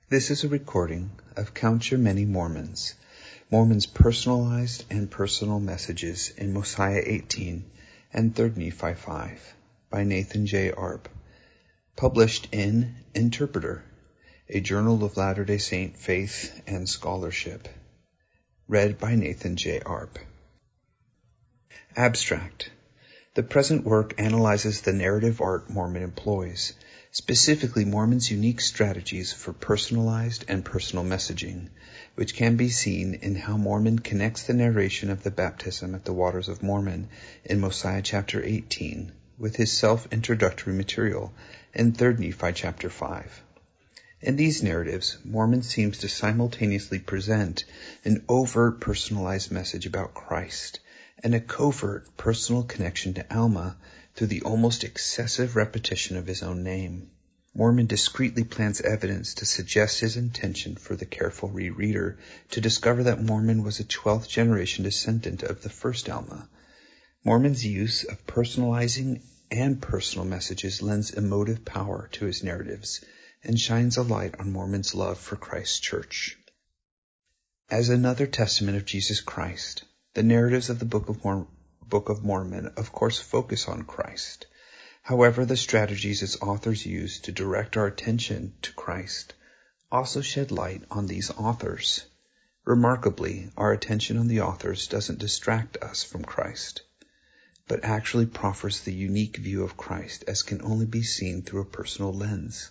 This is a recording of Count Your Many Mormons, Mormons' personalized and personal messages in Mosiah 18 and 3 Nephi 5 by Nathan J. Arp, published in Interpreter, a journal of Latter-day Saint faith and scholarship, read by Nathan J. Arp. Abstract. The present work analyzes the narrative art Mormon employs, specifically Mormon's unique strategies for personalized and personal messaging, which can be seen in how Mormon connects the narration of the baptism at the Waters of Mormon in Mosiah chapter 18 with his self-introductory material in 3 Nephi chapter 5. In these narratives, Mormon seems to simultaneously present an overt personalized message about Christ and a covert personal connection to Alma through the almost excessive repetition of his own name. Mormon discreetly plants evidence to suggest his intention for the careful rereader to discover that Mormon was a 12th generation descendant of the first Alma. Mormon's use of personalizing and personal messages lends emotive power to his narratives and shines a light on Mormon's love for Christ's church. As another testament of Jesus Christ, the narratives of the Book of Mormon, of course, focus on Christ. However, the strategies its authors use to direct our attention to Christ also shed light on these authors. Remarkably, our attention on the authors doesn't distract us from Christ, but actually proffers the unique view of Christ as can only be seen through a personal lens.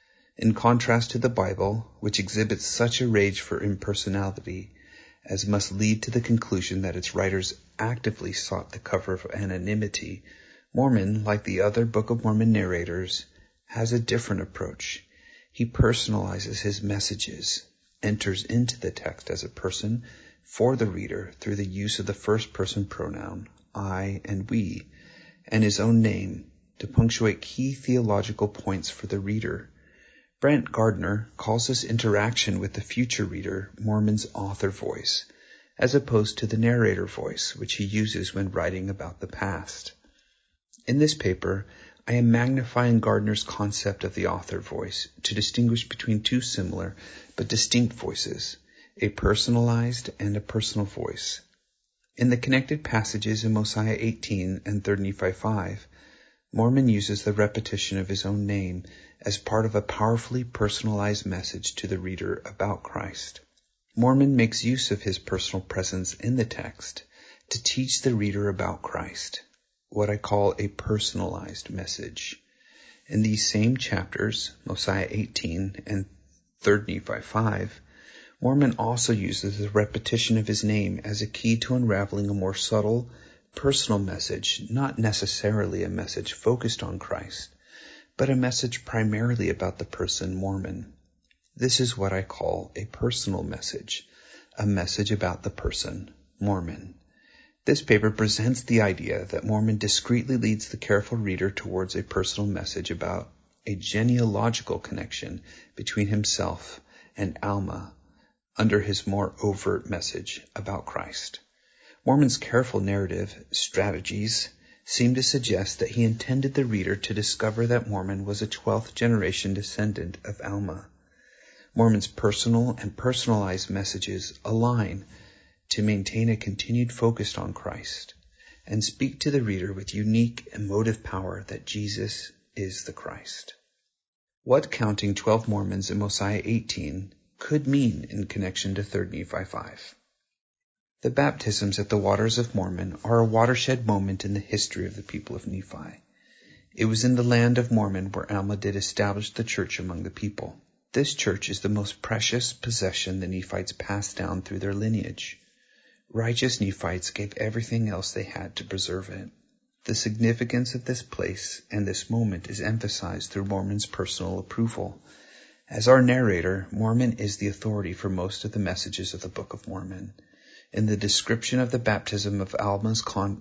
In contrast to the Bible, which exhibits such a rage for impersonality as must lead to the conclusion that its writers actively sought the cover of anonymity, Mormon, like the other Book of Mormon narrators, has a different approach. He personalizes his messages, enters into the text as a person for the reader through the use of the first-person pronoun, I and we, and his own name to punctuate key theological points for the reader. Brent Gardner calls this interaction with the future reader Mormon's author voice, as opposed to the narrator voice, which he uses when writing about the past. In this paper, I am magnifying Gardner's concept of the author voice to distinguish between two similar but distinct voices, a personalized and a personal voice. In the connected passages in Mosiah 18 and 3 Nephi 5, Mormon uses the repetition of his own name as part of a powerfully personalized message to the reader about Christ. Mormon makes use of his personal presence in the text to teach the reader about Christ, what I call a personalized message. In these same chapters, Mosiah 18 and 3 Nephi 5, Mormon also uses the repetition of his name as a key to unraveling a more subtle, personal message, not necessarily a message focused on Christ, but a message primarily about the person Mormon. This is what I call a personal message, a message about the person Mormon. This paper presents the idea that Mormon discreetly leads the careful reader towards a personal message about a genealogical connection between himself and Alma under his more overt message about Christ. Mormon's careful narrative strategies seem to suggest that he intended the reader to discover that Mormon was a 12th generation descendant of Alma. Mormon's personal and personalized messages align to maintain a continued focus on Christ and speak to the reader with unique emotive power that Jesus is the Christ. What counting 12 Mormons in Mosiah 18 could mean in connection to 3 Nephi 5. The baptisms at the Waters of Mormon are a watershed moment in the history of the people of Nephi. It was in the land of Mormon where Alma did establish the church among the people. This church is the most precious possession the Nephites passed down through their lineage. Righteous Nephites gave everything else they had to preserve it. The significance of this place and this moment is emphasized through Mormon's personal approval. As our narrator, Mormon is the authority for most of the messages of the Book of Mormon. In the description of the baptism of Alma's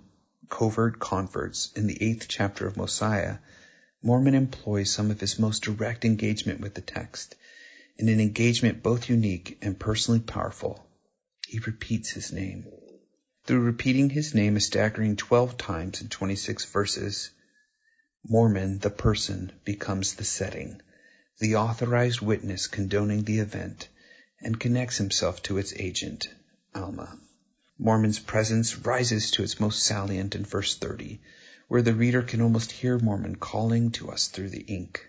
covert converts in the 8th chapter of Mosiah, Mormon employs some of his most direct engagement with the text, in an engagement both unique and personally powerful. He repeats his name. Through repeating his name a staggering 12 times in 26 verses, Mormon, the person, becomes the setting. the authorized witness condoning the event, and connects himself to its agent, Alma. Mormon's presence rises to its most salient in verse 30, where the reader can almost hear Mormon calling to us through the ink.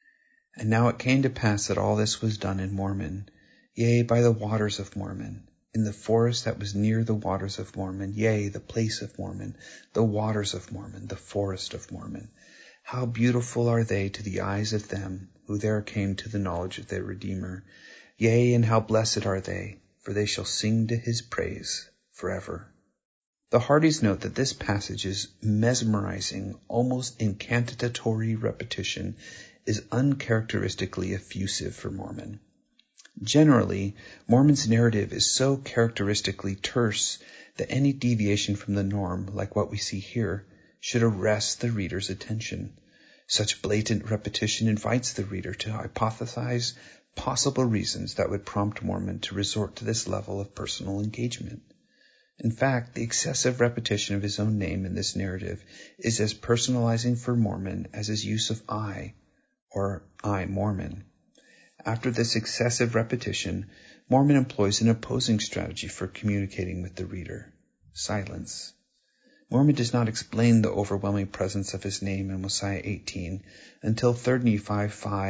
And now it came to pass that all this was done in Mormon, yea, by the waters of Mormon, in the forest that was near the waters of Mormon, yea, the place of Mormon, the waters of Mormon, the forest of Mormon. How beautiful are they to the eyes of them who there came to the knowledge of their Redeemer. Yea, and how blessed are they, for they shall sing to his praise forever. The Hardys note that this passage's mesmerizing, almost incantatory repetition is uncharacteristically effusive for Mormon. Generally, Mormon's narrative is so characteristically terse that any deviation from the norm, like what we see here, should arrest the reader's attention. Such blatant repetition invites the reader to hypothesize possible reasons that would prompt Mormon to resort to this level of personal engagement. In fact, the excessive repetition of his own name in this narrative is as personalizing for Mormon as his use of I, or I, Mormon. After this excessive repetition, Mormon employs an opposing strategy for communicating with the reader: silence. Mormon does not explain the overwhelming presence of his name in Mosiah 18 until 3 Nephi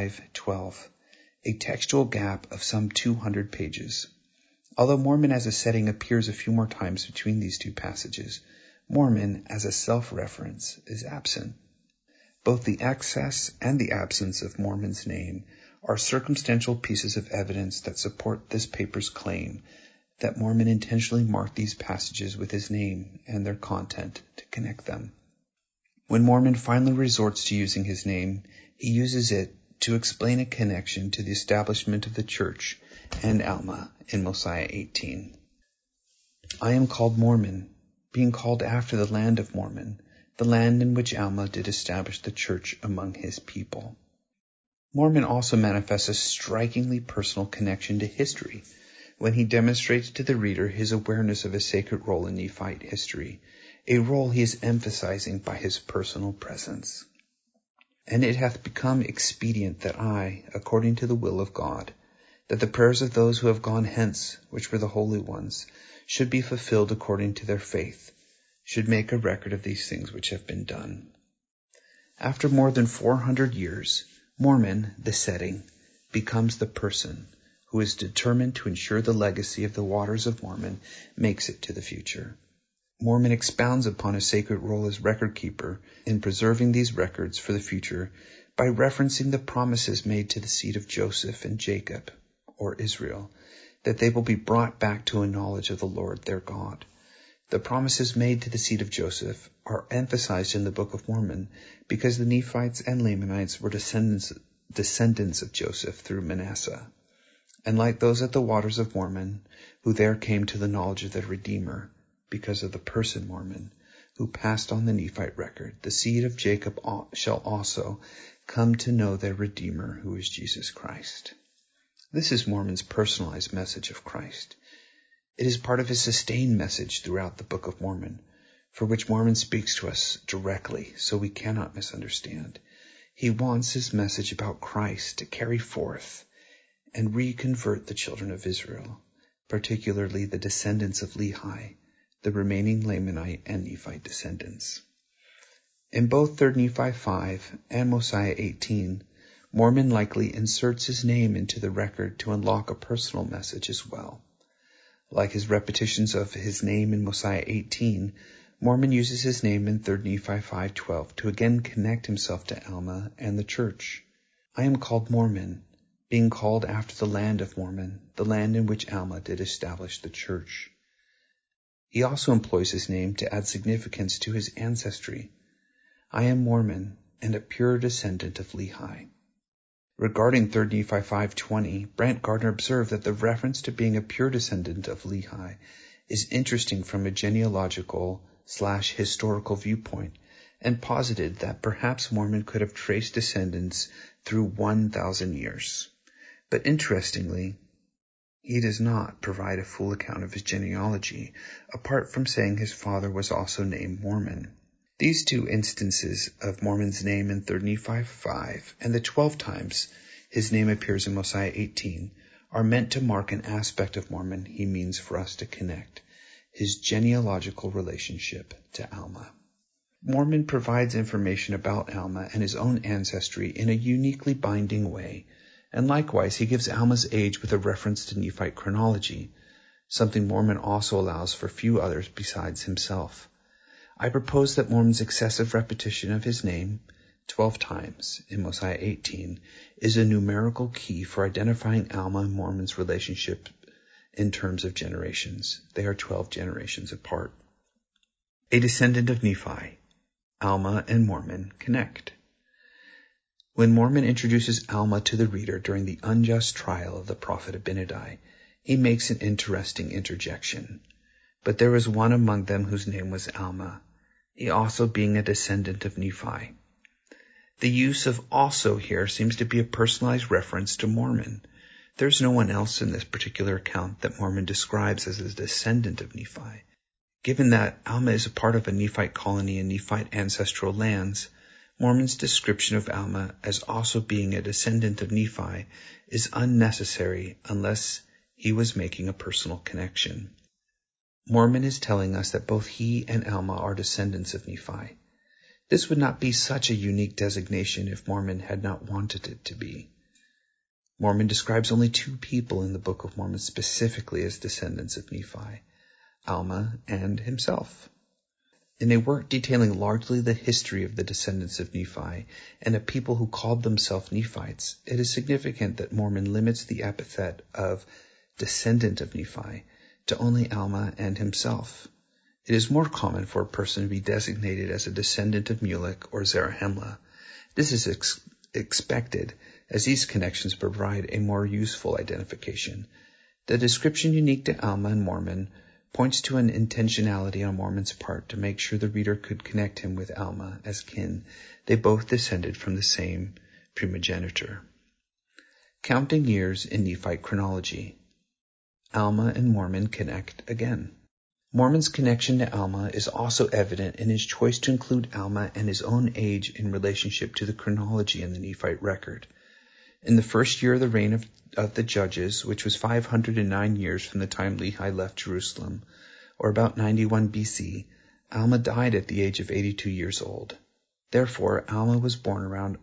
5:12, a textual gap of some 200 pages. Although Mormon as a setting appears a few more times between these two passages, Mormon as a self-reference is absent. Both the excess and the absence of Mormon's name are circumstantial pieces of evidence that support this paper's claim that Mormon intentionally marked these passages with his name and their content to connect them. When Mormon finally resorts to using his name, he uses it to explain a connection to the establishment of the church and Alma in Mosiah 18. I am called Mormon, being called after the land of Mormon, the land in which Alma did establish the church among his people. Mormon also manifests a strikingly personal connection to history when he demonstrates to the reader his awareness of his sacred role in Nephite history, a role he is emphasizing by his personal presence. And it hath become expedient that I, according to the will of God, that the prayers of those who have gone hence, which were the holy ones, should be fulfilled according to their faith, should make a record of these things which have been done. After more than 400 years, Mormon, the setting, becomes the person who is determined to ensure the legacy of the waters of Mormon makes it to the future. Mormon expounds upon his sacred role as record keeper in preserving these records for the future by referencing the promises made to the seed of Joseph and Jacob, or Israel, that they will be brought back to a knowledge of the Lord their God. The promises made to the seed of Joseph are emphasized in the Book of Mormon because the Nephites and Lamanites were descendants of Joseph through Manasseh. And like those at the waters of Mormon, who there came to the knowledge of their Redeemer, because of the person Mormon, who passed on the Nephite record, the seed of Jacob shall also come to know their Redeemer, who is Jesus Christ. This is Mormon's personalized message of Christ. It is part of his sustained message throughout the Book of Mormon, for which Mormon speaks to us directly, so we cannot misunderstand. He wants his message about Christ to carry forth and reconvert the children of Israel, particularly the descendants of Lehi, the remaining Lamanite and Nephite descendants. In both 3 Nephi 5 and Mosiah 18, Mormon likely inserts his name into the record to unlock a personal message as well. Like his repetitions of his name in Mosiah 18, Mormon uses his name in 3 Nephi 5:12 to again connect himself to Alma and the church. I am called Mormon, being called after the land of Mormon, the land in which Alma did establish the church. He also employs his name to add significance to his ancestry. I am Mormon and a pure descendant of Lehi. Regarding 3 Nephi 5:20, Brant Gardner observed that the reference to being a pure descendant of Lehi is interesting from a genealogical/historical viewpoint, and posited that perhaps Mormon could have traced descendants through 1,000 years. But interestingly, he does not provide a full account of his genealogy, apart from saying his father was also named Mormon. These two instances of Mormon's name in 3 Nephi 5 and the 12 times his name appears in Mosiah 18, are meant to mark an aspect of Mormon he means for us to connect, his genealogical relationship to Alma. Mormon provides information about Alma and his own ancestry in a uniquely binding way, and likewise he gives Alma's age with a reference to Nephite chronology, something Mormon also allows for few others besides himself. I propose that Mormon's excessive repetition of his name, 12 times in Mosiah 18, is a numerical key for identifying Alma and Mormon's relationship in terms of generations. They are 12 generations apart. A descendant of Nephi. Alma and Mormon connect. When Mormon introduces Alma to the reader during the unjust trial of the prophet Abinadi, he makes an interesting interjection. But there was one among them whose name was Alma, he also being a descendant of Nephi. The use of also here seems to be a personalized reference to Mormon. There's no one else in this particular account that Mormon describes as a descendant of Nephi. Given that Alma is a part of a Nephite colony in Nephite ancestral lands, Mormon's description of Alma as also being a descendant of Nephi is unnecessary unless he was making a personal connection. Mormon is telling us that both he and Alma are descendants of Nephi. This would not be such a unique designation if Mormon had not wanted it to be. Mormon describes only 2 people in the Book of Mormon specifically as descendants of Nephi, Alma and himself. In a work detailing largely the history of the descendants of Nephi and a people who called themselves Nephites, it is significant that Mormon limits the epithet of descendant of Nephi to only Alma and himself. It is more common for a person to be designated as a descendant of Mulek or Zarahemla. This is expected, as these connections provide a more useful identification. The description unique to Alma and Mormon points to an intentionality on Mormon's part to make sure the reader could connect him with Alma as kin. They both descended from the same primogenitor. Counting years in Nephite chronology. Alma and Mormon connect again. Mormon's connection to Alma is also evident in his choice to include Alma and his own age in relationship to the chronology in the Nephite record. In the first year of the reign of the judges, which was 509 years from the time Lehi left Jerusalem, or about 91 BC, Alma died at the age of 82 years old. Therefore, Alma was born around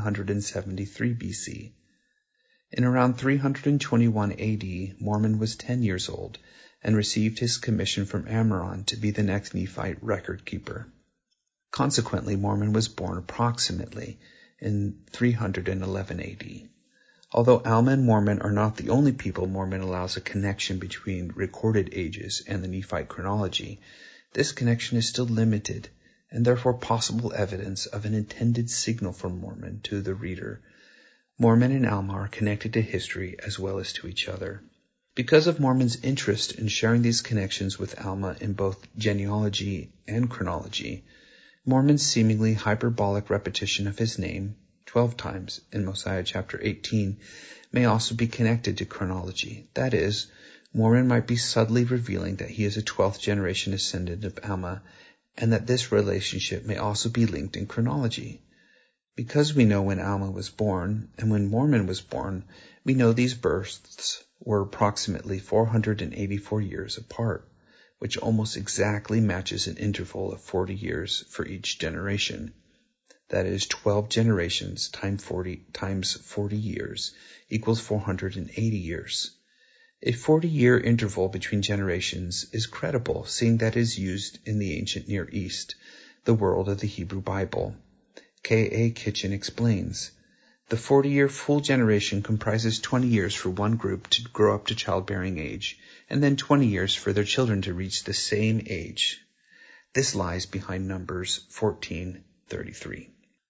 173 BC. In around 321 AD, Mormon was 10 years old and received his commission from Ammoron to be the next Nephite record keeper. Consequently, Mormon was born approximately in 311 AD. Although Alma and Mormon are not the only people Mormon allows a connection between recorded ages and the Nephite chronology, this connection is still limited and therefore possible evidence of an intended signal from Mormon to the reader. Mormon and Alma are connected to history as well as to each other. Because of Mormon's interest in sharing these connections with Alma in both genealogy and chronology, Mormon's seemingly hyperbolic repetition of his name, 12 times in Mosiah chapter 18, may also be connected to chronology. That is, Mormon might be subtly revealing that he is a 12th generation descendant of Alma, and that this relationship may also be linked in chronology. Because we know when Alma was born and when Mormon was born, we know these births were approximately 484 years apart, which almost exactly matches an interval of 40 years for each generation. That is, 12 generations times 40 years equals 480 years. A 40-year interval between generations is credible, seeing that it is used in the ancient Near East, the world of the Hebrew Bible. K.A. Kitchen explains, the 40-year full generation comprises 20 years for one group to grow up to childbearing age, and then 20 years for their children to reach the same age. This lies behind Numbers 14:33.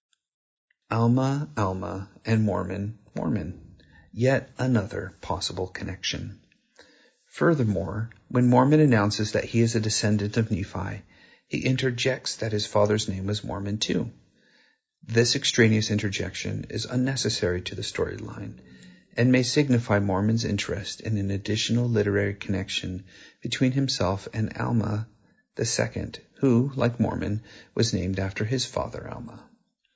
Alma, Alma, and Mormon, Mormon. Yet another possible connection. Furthermore, when Mormon announces that he is a descendant of Nephi, he interjects that his father's name was Mormon too. This extraneous interjection is unnecessary to the storyline and may signify Mormon's interest in an additional literary connection between himself and Alma II, who, like Mormon, was named after his father Alma.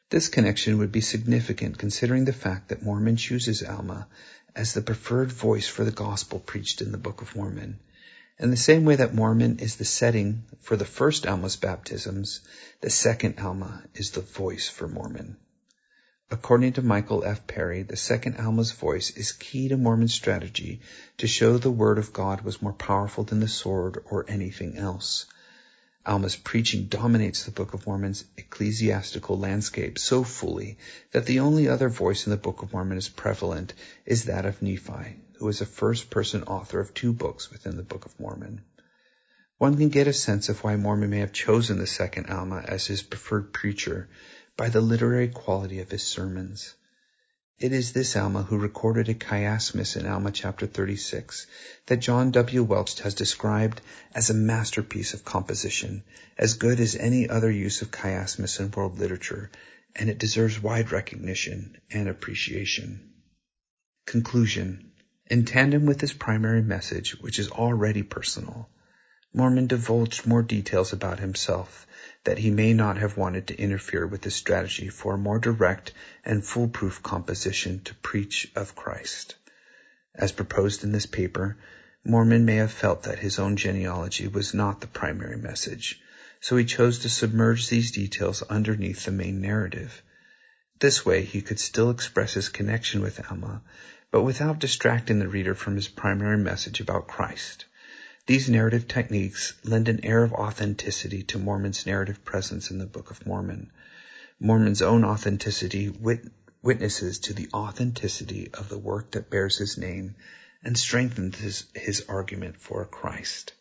This connection would be significant considering the fact that Mormon chooses Alma as the preferred voice for the gospel preached in the Book of Mormon. In the same way that Mormon is the setting for the first Alma's baptisms, the second Alma is the voice for Mormon. According to Michael F. Perry, the second Alma's voice is key to Mormon's strategy to show the Word of God was more powerful than the sword or anything else. Alma's preaching dominates the Book of Mormon's ecclesiastical landscape so fully that the only other voice in the Book of Mormon is prevalent is that of Nephi, who is a first-person author of 2 books within the Book of Mormon. One can get a sense of why Mormon may have chosen the second Alma as his preferred preacher by the literary quality of his sermons. It is this Alma who recorded a chiasmus in Alma chapter 36 that John W. Welch has described as a masterpiece of composition, as good as any other use of chiasmus in world literature, and it deserves wide recognition and appreciation. Conclusion. In tandem with his primary message, which is already personal, Mormon divulged more details about himself that he may not have wanted to interfere with the strategy for a more direct and foolproof composition to preach of Christ. As proposed in this paper, Mormon may have felt that his own genealogy was not the primary message, so he chose to submerge these details underneath the main narrative. This way he could still express his connection with Alma, but without distracting the reader from his primary message about Christ. These narrative techniques lend an air of authenticity to Mormon's narrative presence in the Book of Mormon. Mormon's own authenticity witnesses to the authenticity of the work that bears his name and strengthens his argument for Christ.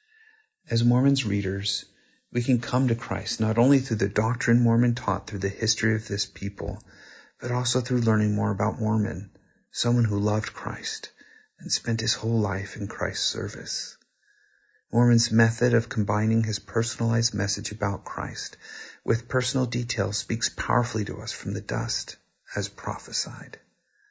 As Mormon's readers, we can come to Christ not only through the doctrine Mormon taught through the history of this people, but also through learning more about Mormon, someone who loved Christ and spent his whole life in Christ's service. Mormon's method of combining his personalized message about Christ with personal details speaks powerfully to us from the dust, as prophesied.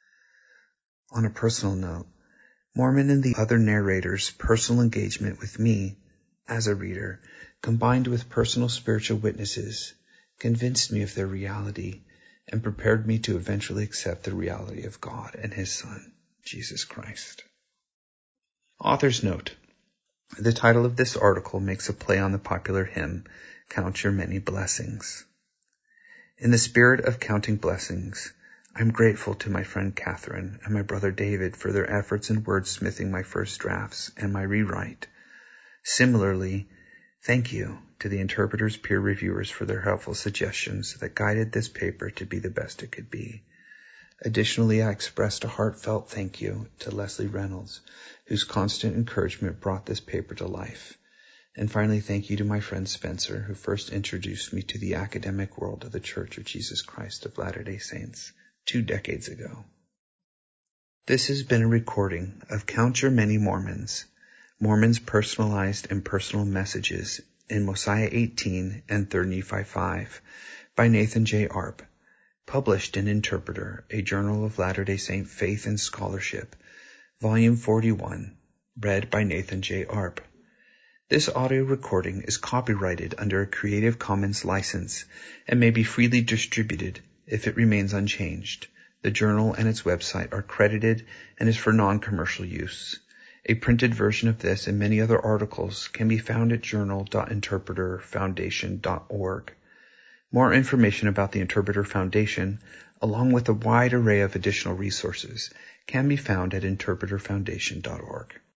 On a personal note, Mormon and the other narrators' personal engagement with me, as a reader, combined with personal spiritual witnesses, convinced me of their reality and prepared me to eventually accept the reality of God and His Son, Jesus Christ. Author's note. The title of this article makes a play on the popular hymn, Count Your Many Blessings. In the spirit of counting blessings, I'm grateful to my friend Catherine and my brother David for their efforts in wordsmithing my first drafts and my rewrite. Similarly, thank you to the Interpreter's peer reviewers for their helpful suggestions that guided this paper to be the best it could be. Additionally, I expressed a heartfelt thank you to Leslie Reynolds, whose constant encouragement brought this paper to life. And finally, thank you to my friend Spencer, who first introduced me to the academic world of the Church of Jesus Christ of Latter-day Saints 2 decades ago. This has been a recording of Count Your Many Mormons, Mormon's Personalized and Personal Messages in Mosiah 18 and 3 Nephi 5 by Nathan J. Arp, published in Interpreter, a Journal of Latter-day Saint Faith and Scholarship, Volume 41, read by Nathan J. Arp. This audio recording is copyrighted under a Creative Commons license and may be freely distributed if it remains unchanged. The journal and its website are credited and is for non-commercial use. A printed version of this and many other articles can be found at journal.interpreterfoundation.org. More information about the Interpreter Foundation, along with a wide array of additional resources, can be found at interpreterfoundation.org.